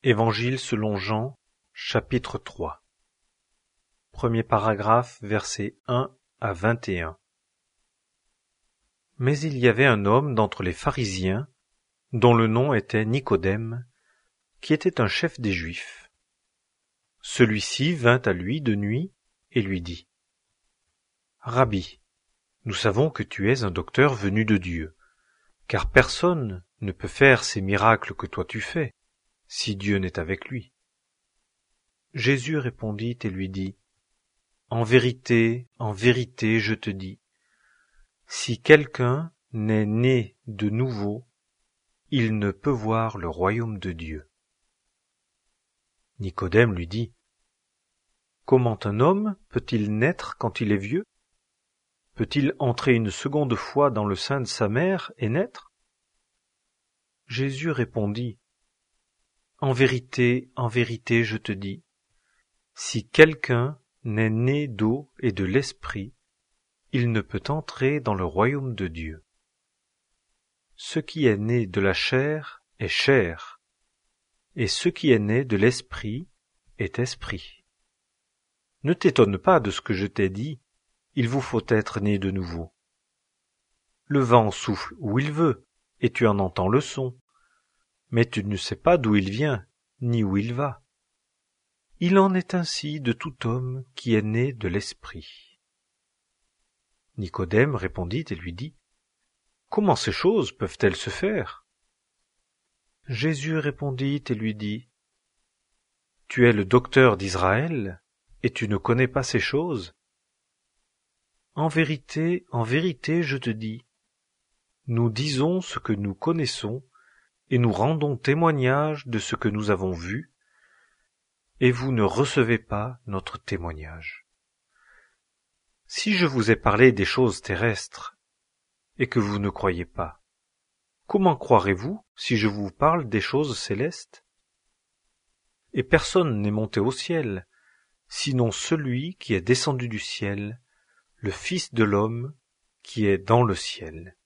Évangile selon Jean, chapitre 3. Premier paragraphe, versets 1 à 21. Mais il y avait un homme d'entre les pharisiens, dont le nom était Nicodème, qui était un chef des Juifs. Celui-ci vint à lui de nuit et lui dit : Rabbi, nous savons que tu es un docteur venu de Dieu, car personne ne peut faire ces miracles que toi tu fais, si Dieu n'est avec lui. Jésus répondit et lui dit : en vérité, je te dis, si quelqu'un n'est né de nouveau, il ne peut voir le royaume de Dieu. Nicodème lui dit : comment un homme peut-il naître quand il est vieux ? Peut-il entrer une seconde fois dans le sein de sa mère et naître ? Jésus répondit : en vérité, je te dis, si quelqu'un n'est né d'eau et de l'esprit, il ne peut entrer dans le royaume de Dieu. Ce qui est né de la chair est chair, et ce qui est né de l'esprit est esprit. Ne t'étonne pas de ce que je t'ai dit, il vous faut être né de nouveau. Le vent souffle où il veut, et tu en entends le son, mais tu ne sais pas d'où il vient, ni où il va. Il en est ainsi de tout homme qui est né de l'esprit. Nicodème répondit et lui dit : comment ces choses peuvent-elles se faire ? Jésus répondit et lui dit : tu es le docteur d'Israël, et tu ne connais pas ces choses ? En vérité, je te dis, nous disons ce que nous connaissons, et nous rendons témoignage de ce que nous avons vu, et vous ne recevez pas notre témoignage. Si je vous ai parlé des choses terrestres, et que vous ne croyez pas, comment croirez-vous si je vous parle des choses célestes ? Et personne n'est monté au ciel, sinon celui qui est descendu du ciel, le Fils de l'homme qui est dans le ciel.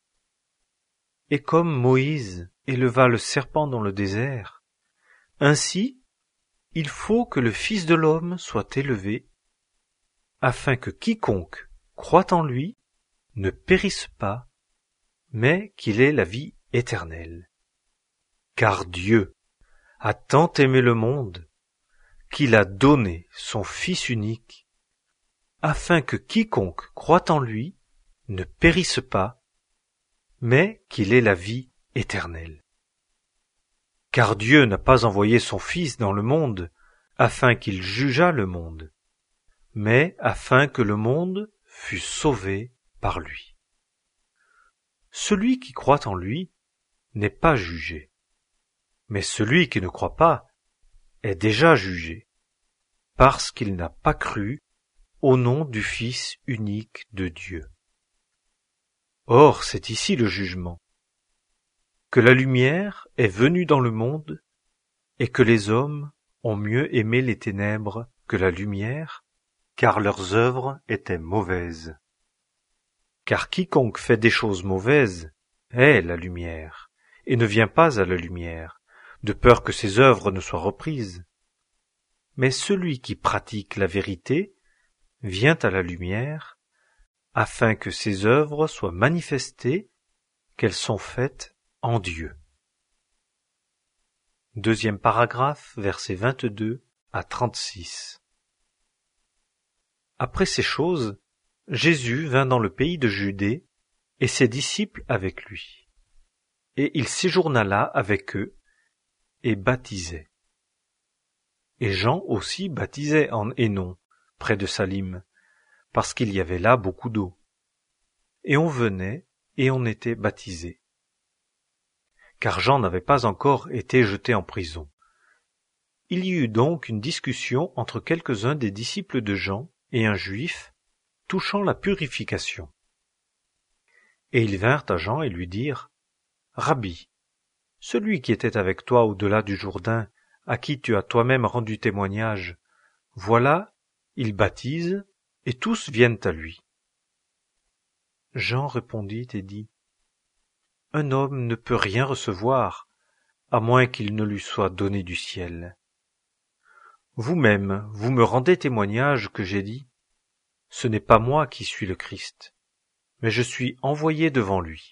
Et comme Moïse éleva le serpent dans le désert, ainsi il faut que le Fils de l'homme soit élevé, afin que quiconque croit en lui ne périsse pas, mais qu'il ait la vie éternelle. Car Dieu a tant aimé le monde, qu'il a donné son Fils unique, afin que quiconque croit en lui ne périsse pas, mais qu'il ait la vie éternelle. Car Dieu n'a pas envoyé son Fils dans le monde, afin qu'il jugeât le monde, mais afin que le monde fût sauvé par lui. Celui qui croit en lui n'est pas jugé, mais celui qui ne croit pas est déjà jugé, parce qu'il n'a pas cru au nom du Fils unique de Dieu. Or, c'est ici le jugement, que la lumière est venue dans le monde, et que les hommes ont mieux aimé les ténèbres que la lumière, car leurs œuvres étaient mauvaises. Car quiconque fait des choses mauvaises est la lumière, et ne vient pas à la lumière, de peur que ses œuvres ne soient reprises. Mais celui qui pratique la vérité vient à la lumière, afin que ses œuvres soient manifestées, qu'elles sont faites en Dieu. Deuxième paragraphe, versets 22 à 36. Après ces choses, Jésus vint dans le pays de Judée, et ses disciples avec lui. Et il séjourna là avec eux, et baptisait. Et Jean aussi baptisait en Hénon, près de Salim, parce qu'il y avait là beaucoup d'eau. Et on venait, et on était baptisé. Car Jean n'avait pas encore été jeté en prison. Il y eut donc une discussion entre quelques-uns des disciples de Jean et un juif, touchant la purification. Et ils vinrent à Jean et lui dirent : Rabbi, celui qui était avec toi au-delà du Jourdain, à qui tu as toi-même rendu témoignage, voilà, il baptise, et tous viennent à lui. Jean répondit et dit : un homme ne peut rien recevoir à moins qu'il ne lui soit donné du ciel. Vous-même, vous me rendez témoignage que j'ai dit, ce n'est pas moi qui suis le Christ, mais je suis envoyé devant lui.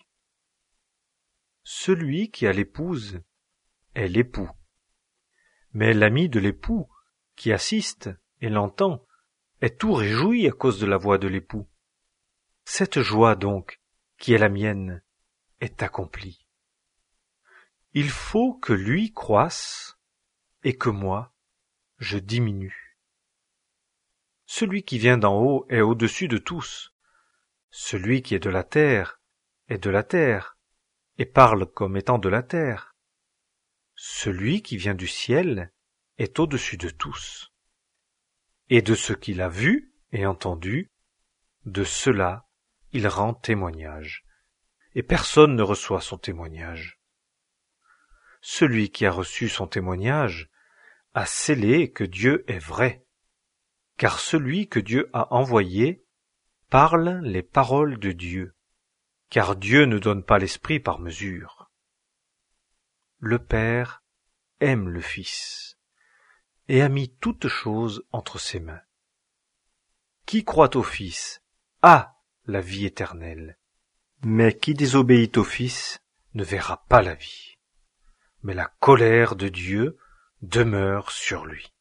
Celui qui a l'épouse est l'époux. Mais l'ami de l'époux, qui assiste et l'entend, est tout réjoui à cause de la voix de l'époux. Cette joie donc, qui est la mienne, est accomplie. Il faut que lui croisse et que moi, je diminue. Celui qui vient d'en haut est au-dessus de tous. Celui qui est de la terre est de la terre et parle comme étant de la terre. Celui qui vient du ciel est au-dessus de tous. Et de ce qu'il a vu et entendu, de cela il rend témoignage, et personne ne reçoit son témoignage. Celui qui a reçu son témoignage a scellé que Dieu est vrai, car celui que Dieu a envoyé parle les paroles de Dieu, car Dieu ne donne pas l'Esprit par mesure. Le Père aime le Fils, et a mis toutes choses entre ses mains. Qui croit au Fils a la vie éternelle, mais qui désobéit au Fils ne verra pas la vie, mais la colère de Dieu demeure sur lui.